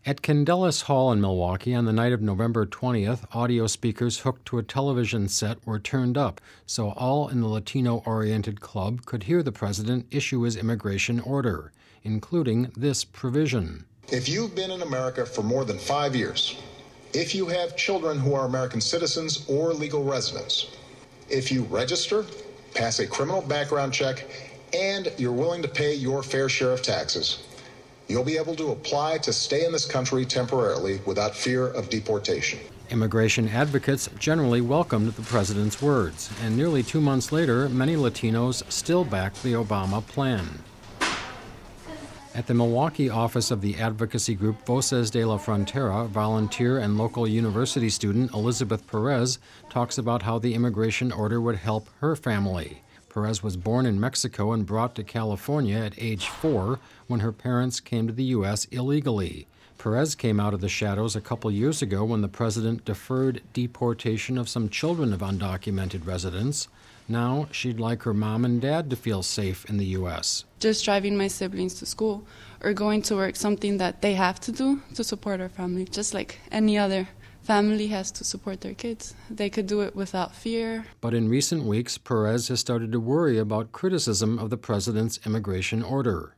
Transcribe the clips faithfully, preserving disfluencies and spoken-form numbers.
At Candelas Hall in Milwaukee on the night of November twentieth, audio speakers hooked to a television set were turned up so all in the Latino-oriented club could hear the president issue his immigration order, including this provision. If you've been in America for more than five years, if you have children who are American citizens or legal residents, if you register, pass a criminal background check, and you're willing to pay your fair share of taxes, you'll be able to apply to stay in this country temporarily without fear of deportation. Immigration advocates generally welcomed the president's words, and nearly two months later, many Latinos still back the Obama plan. At the Milwaukee office of the advocacy group Voces de la Frontera, volunteer and local university student Elizabeth Perez talks about how the immigration order would help her family. Perez was born in Mexico and brought to California at age four when her parents came to the U S illegally. Perez came out of the shadows a couple years ago when the president deferred deportation of some children of undocumented residents. Now she'd like her mom and dad to feel safe in the U S. Just driving my siblings to school or going to work, something that they have to do to support our family, just like any other family has to support their kids. They could do it without fear. But in recent weeks, Perez has started to worry about criticism of the president's immigration order.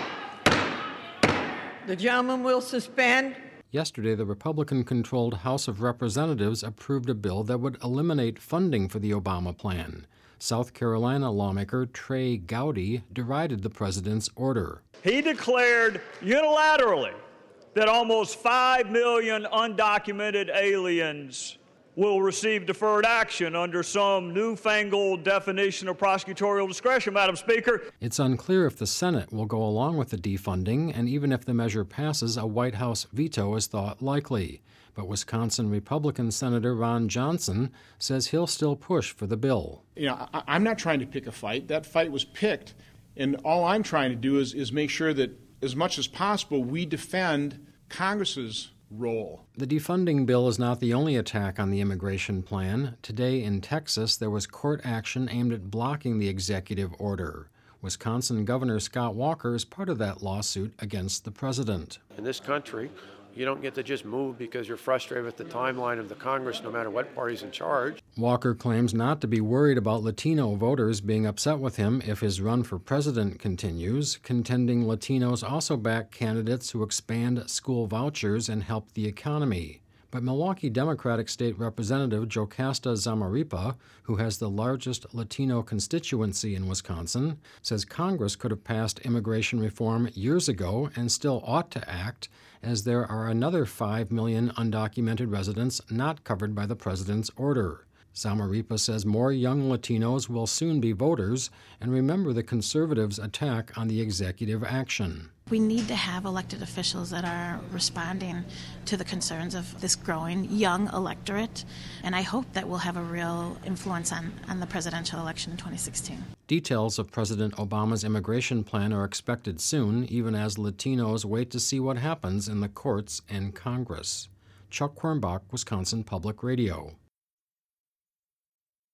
The gentleman will suspend. Yesterday, the Republican-controlled House of Representatives approved a bill that would eliminate funding for the Obama plan. South Carolina lawmaker Trey Gowdy derided the president's order. He declared unilaterally that almost five million undocumented aliens will receive deferred action under some newfangled definition of prosecutorial discretion, Madam Speaker. It's unclear if the Senate will go along with the defunding, and even if the measure passes, a White House veto is thought likely. But Wisconsin Republican Senator Ron Johnson says he'll still push for the bill. You know, I, I'm not trying to pick a fight. That fight was picked, and all I'm trying to do is, is make sure that as much as possible we defend Congress's role. The defunding bill is not the only attack on the immigration plan. Today in Texas, there was court action aimed at blocking the executive order. Wisconsin Governor Scott Walker is part of that lawsuit against the president. In this country, you don't get to just move because you're frustrated with the timeline of the Congress, no matter what party's in charge. Walker claims not to be worried about Latino voters being upset with him if his run for president continues, contending Latinos also back candidates who expand school vouchers and help the economy. But Milwaukee Democratic State Representative Jocasta Zamarripa, who has the largest Latino constituency in Wisconsin, says Congress could have passed immigration reform years ago and still ought to act, as there are another five million undocumented residents not covered by the president's order. Zamarripa says more young Latinos will soon be voters and remember the conservatives' attack on the executive action. We need to have elected officials that are responding to the concerns of this growing young electorate, and I hope that we'll have a real influence on, on the presidential election in twenty sixteen. Details of President Obama's immigration plan are expected soon, even as Latinos wait to see what happens in the courts and Congress. Chuck Quirmbach, Wisconsin Public Radio.